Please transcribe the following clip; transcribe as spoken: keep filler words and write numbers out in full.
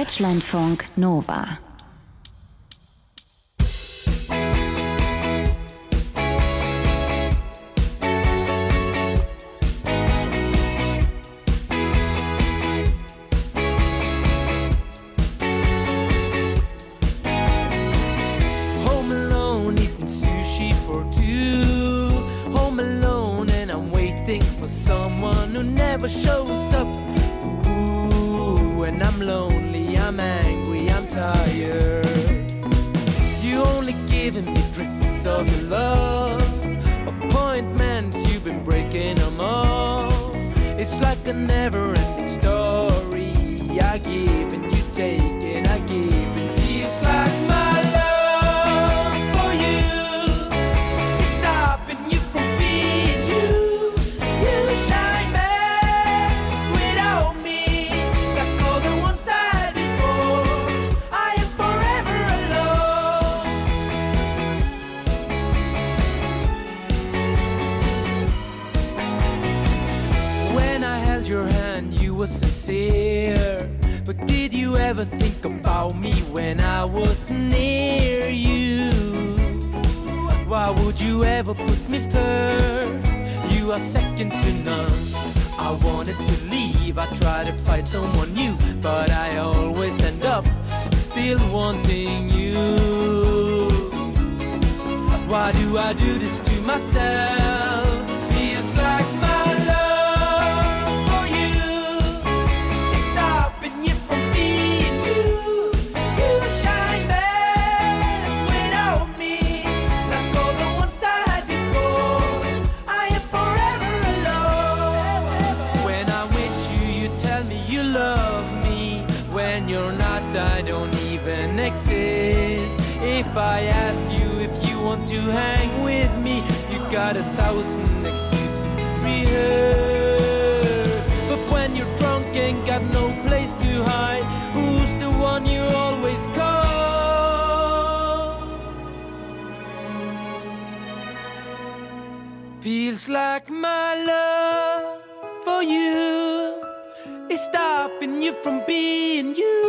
Deutschlandfunk Nova. Shows up. Ooh, when I'm lonely, I'm angry, I'm tired. You only giving me drips of your love. Appointments, you've been breaking them all. It's like a never-ending story. I give and you take and I give. It feels like my love for you is stopping you from being you. You shine back. Sincere, but did you ever think about me when I was near you? Why would you ever put me first? You are second to none. I wanted to leave, I tried to find someone new, but I always end up still wanting you. Why do I do this to myself? Feels like my love I don't even exist. If I ask you if you want to hang with me, you got a thousand excuses rehearsed. But when you're drunk and got no place to hide, who's the one you always call? Feels like my love for you is stopping you from being you.